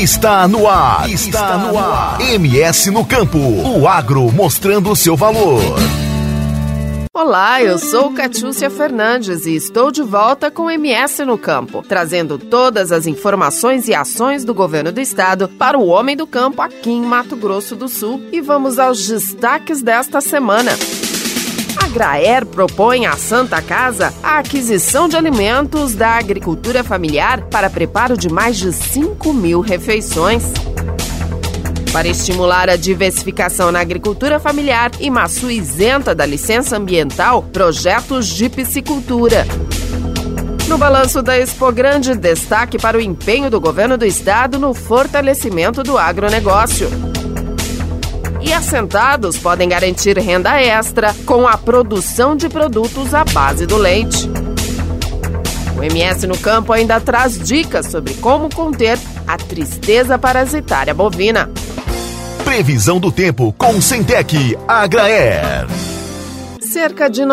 Está no ar. Está no ar. MS no Campo. O agro mostrando o seu valor. Olá, eu sou Catiúcia Fernandes e estou de volta com MS no Campo, trazendo todas as informações e ações do governo do estado para o homem do campo aqui em Mato Grosso do Sul. E vamos aos destaques desta semana. A Agraer propõe à Santa Casa a aquisição de alimentos da agricultura familiar para preparo de mais de 5.000 refeições. Para estimular a diversificação na agricultura familiar, Imaçu isenta da licença ambiental projetos de piscicultura. No balanço da Expo Grande, destaque para o empenho do governo do estado no fortalecimento do agronegócio. E assentados podem garantir renda extra com a produção de produtos à base do leite. O MS no Campo ainda traz dicas sobre como conter a tristeza parasitária bovina. Previsão do tempo com Centec Agraer. Cerca de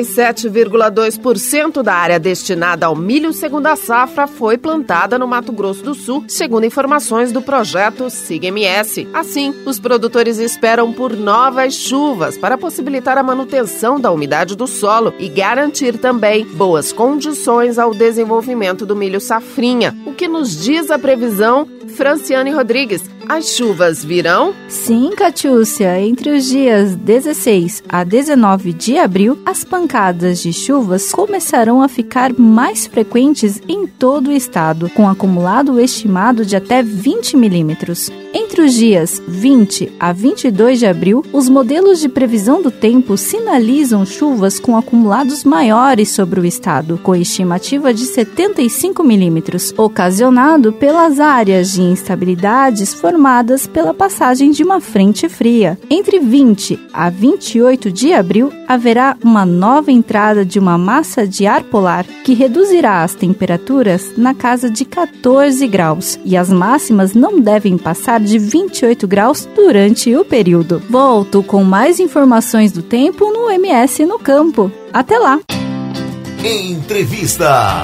97,2% da área destinada ao milho segunda safra foi plantada no Mato Grosso do Sul, segundo informações do projeto SIG-MS. Assim, os produtores esperam por novas chuvas para possibilitar a manutenção da umidade do solo e garantir também boas condições ao desenvolvimento do milho safrinha. O que nos diz a previsão, Franciane Rodrigues? As chuvas virão? Sim, Catiúcia. Entre os dias 16 a 19 de abril, as pancadas de chuvas começarão a ficar mais frequentes em todo o estado, com acumulado estimado de até 20 milímetros. Entre os dias 20 a 22 de abril, os modelos de previsão do tempo sinalizam chuvas com acumulados maiores sobre o estado, com estimativa de 75 milímetros, ocasionado pelas áreas de instabilidades formadas pela passagem de uma frente fria. Entre 20 a 28 de abril, haverá uma nova entrada de uma massa de ar polar que reduzirá as temperaturas na casa de 14 graus e as máximas não devem passar de 28 graus durante o período. Volto com mais informações do tempo no MS no Campo. Até lá! Entrevista.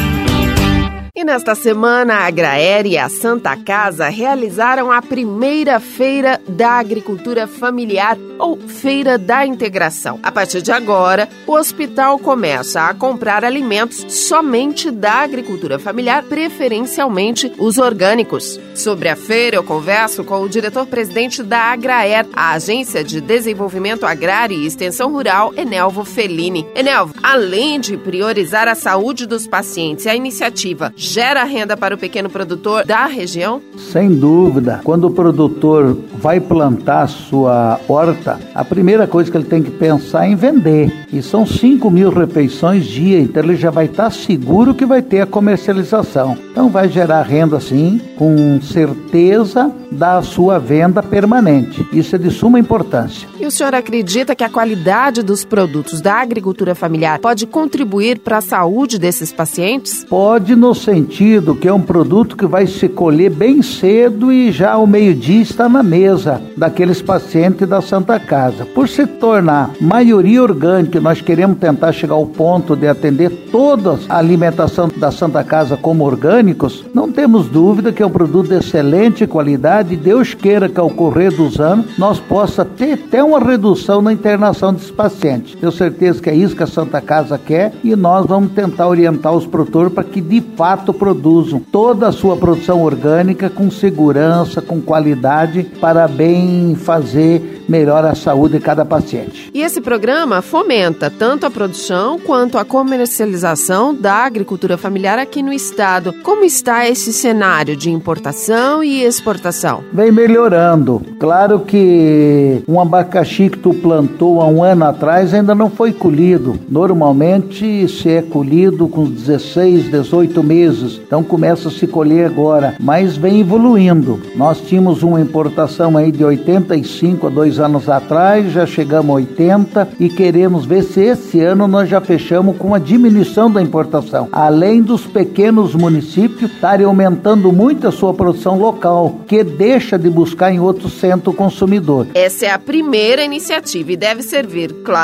E nesta semana, a Agraer e a Santa Casa realizaram a primeira Feira da Agricultura Familiar, ou Feira da Integração. A partir de agora, o hospital começa a comprar alimentos somente da agricultura familiar, preferencialmente os orgânicos. Sobre a feira, eu converso com o diretor-presidente da Agraer, a Agência de Desenvolvimento Agrário e Extensão Rural, Enelvo Fellini. Enelvo, além de priorizar a saúde dos pacientes, a iniciativa gera renda para o pequeno produtor da região? Sem dúvida. Quando o produtor vai plantar sua horta, a primeira coisa que ele tem que pensar é em vender. E são 5.000 refeições dia, então ele já vai estar seguro que vai ter a comercialização. Então vai gerar renda sim, com certeza da sua venda permanente. Isso é de suma importância. E o senhor acredita que a qualidade dos produtos da agricultura familiar pode contribuir para a saúde desses pacientes? Pode, no sentido que é um produto que vai se colher bem cedo e já ao meio-dia está na mesa daqueles pacientes da Santa Casa. Por se tornar maioria orgânica, nós queremos tentar chegar ao ponto de atender toda a alimentação da Santa Casa como orgânicos, não temos dúvida que é um produto de excelente qualidade e Deus queira que ao correr dos anos nós possa ter até uma redução na internação desses pacientes. Tenho certeza que é isso que a Santa Casa quer e nós vamos tentar orientar os produtores para que de fato produzam toda a sua produção orgânica com segurança, com qualidade, para bem fazer melhor a saúde de cada paciente. E esse programa fomenta tanto a produção quanto a comercialização da agricultura familiar aqui no estado. Como está esse cenário de importação e exportação? Vem melhorando. Claro que um abacaxi que tu plantou há um ano atrás ainda não foi colhido. Normalmente se é colhido com 16, 18 meses. Então começa a se colher agora, mas vem evoluindo. Nós tínhamos uma importação aí de 85 a 2 anos atrás, já chegamos a 80 e queremos ver se esse ano nós já fechamos com a diminuição da importação. Além dos pequenos municípios estarem aumentando muito a sua produção local, que deixa de buscar em outro centro consumidor. Essa é a primeira iniciativa e deve servir, claro,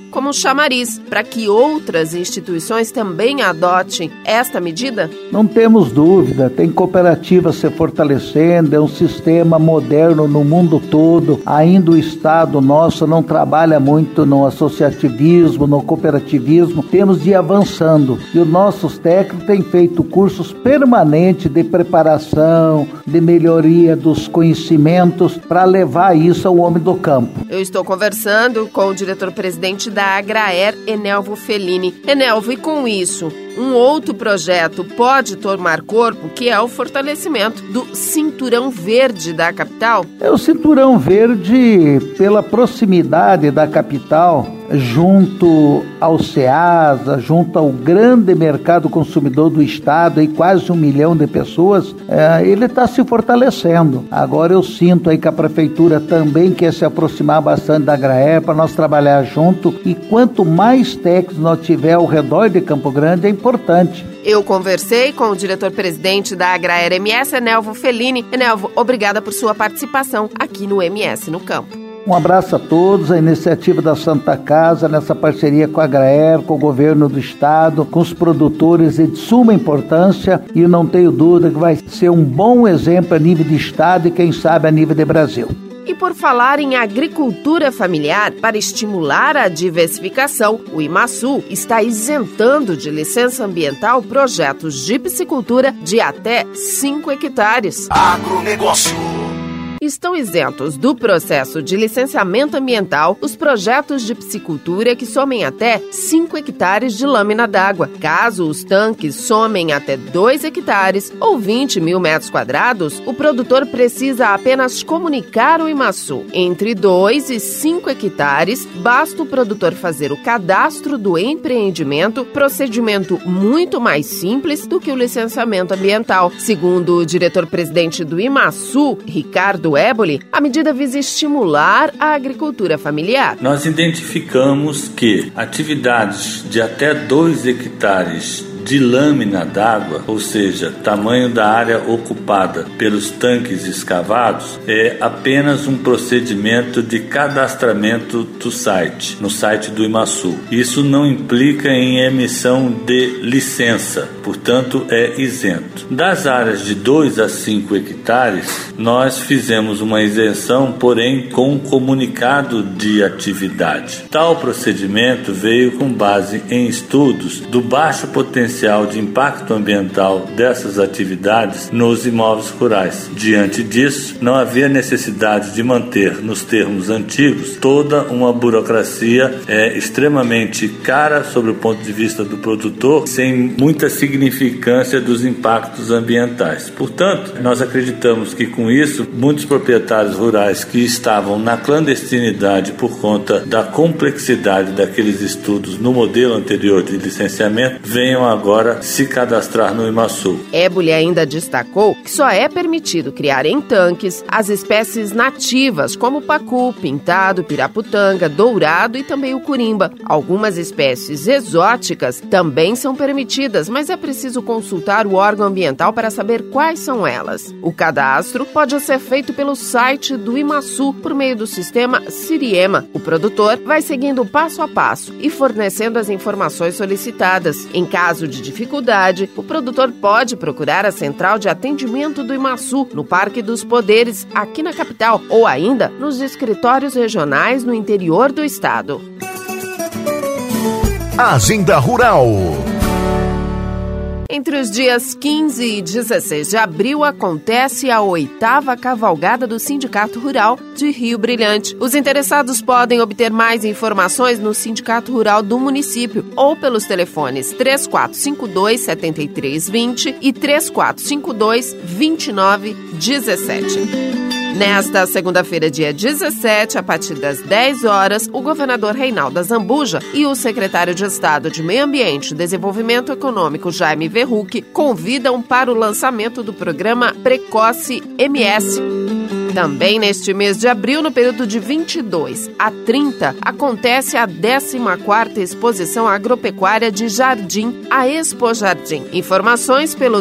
como chamariz para que outras instituições também adotem esta medida? Não temos dúvida, tem cooperativas se fortalecendo, é um sistema moderno no mundo todo. Ainda o Estado nosso não trabalha muito no associativismo, no cooperativismo, temos de ir avançando. E os nossos técnicos têm feito cursos permanentes de preparação, de melhoria dos conhecimentos para levar isso ao homem do campo. Eu estou conversando com o diretor-presidente da Agraer, Enelvo Fellini. Enelvo, e com isso, um outro projeto pode tomar corpo, que é o fortalecimento do Cinturão Verde da capital? É o Cinturão Verde, pela proximidade da capital, junto ao Ceasa, junto ao grande mercado consumidor do estado, aí quase 1 milhão de pessoas, ele está se fortalecendo. Agora eu sinto aí que a prefeitura também quer se aproximar bastante da Agraer para nós trabalhar junto, e quanto mais técnicos nós tiver ao redor de Campo Grande, é importante. Eu conversei com o diretor-presidente da Agraer MS, Enelvo Fellini. Enelvo, obrigada por sua participação aqui no MS no Campo. Um abraço a todos, a iniciativa da Santa Casa, nessa parceria com a Agraer, com o governo do estado, com os produtores, é de suma importância, e eu não tenho dúvida que vai ser um bom exemplo a nível de estado e quem sabe a nível de Brasil. E por falar em agricultura familiar, para estimular a diversificação, o IMASU está isentando de licença ambiental projetos de piscicultura de até 5 hectares. Agronegócio. Estão isentos do processo de licenciamento ambiental os projetos de piscicultura que somem até 5 hectares de lâmina d'água. Caso os tanques somem até 2 hectares ou 20 mil metros quadrados, o produtor precisa apenas comunicar ao IMASU. Entre 2 e 5 hectares, basta o produtor fazer o cadastro do empreendimento, procedimento muito mais simples do que o licenciamento ambiental. Segundo o diretor-presidente do IMASU, Ricardo Éboli, a medida visa estimular a agricultura familiar. Nós identificamos que atividades de até 2 hectares de lâmina d'água, ou seja, tamanho da área ocupada pelos tanques escavados, é apenas um procedimento de cadastramento do site, no site do IMASU. Isso não implica em emissão de licença, portanto é isento. Das áreas de 2 a 5 hectares, nós fizemos uma isenção, porém com comunicado de atividade. Tal procedimento veio com base em estudos do baixo potencial de impacto ambiental dessas atividades nos imóveis rurais. Diante disso, não havia necessidade de manter, nos termos antigos, toda uma burocracia extremamente cara sob o ponto de vista do produtor, sem muita significância dos impactos ambientais. Portanto, nós acreditamos que com isso, muitos proprietários rurais que estavam na clandestinidade por conta da complexidade daqueles estudos no modelo anterior de licenciamento, venham agora se cadastrar no IMASU. Éboli ainda destacou que só é permitido criar em tanques as espécies nativas, como pacu, pintado, piraputanga, dourado e também o curimba. Algumas espécies exóticas também são permitidas, mas é preciso consultar o órgão ambiental para saber quais são elas. O cadastro pode ser feito pelo site do IMASU por meio do sistema Siriema. O produtor vai seguindo passo a passo e fornecendo as informações solicitadas. Em caso de dificuldade, o produtor pode procurar a central de atendimento do IMASU no Parque dos Poderes, aqui na capital, ou ainda nos escritórios regionais no interior do estado. Agenda Rural. Entre os dias 15 e 16 de abril acontece a 8ª Cavalgada do Sindicato Rural de Rio Brilhante. Os interessados podem obter mais informações no Sindicato Rural do município ou pelos telefones 3452-7320 e 3452-2917. Nesta segunda-feira, dia 17, a partir das 10 horas, o governador Reinaldo Azambuja e o secretário de Estado de Meio Ambiente e Desenvolvimento Econômico, Jaime Verruc, convidam para o lançamento do programa Precoce MS. Também neste mês de abril, no período de 22 a 30, acontece a 14ª Exposição Agropecuária de Jardim, a Expo Jardim. Informações pelo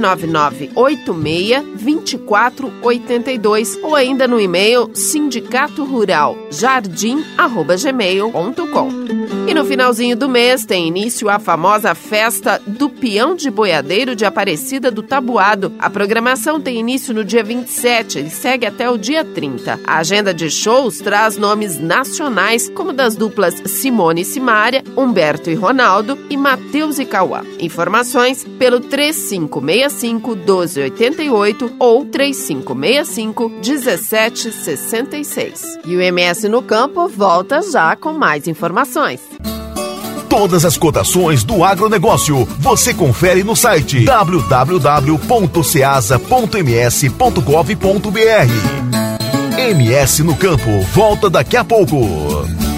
999-86-2482 ou ainda no e-mail sindicatoruraljardim@gmail.com. no finalzinho do mês tem início a famosa festa do Peão de Boiadeiro de Aparecida do Tabuado. A programação tem início no dia 27 e segue até o dia 30. A agenda de shows traz nomes nacionais, como das duplas Simone e Simária, Humberto e Ronaldo e Matheus e Cauã. Informações pelo 3565-1288 ou 3565-1766. E o MS no Campo volta já com mais informações. Todas as cotações do agronegócio você confere no site www.ceasa.ms.gov.br. MS no Campo volta daqui a pouco.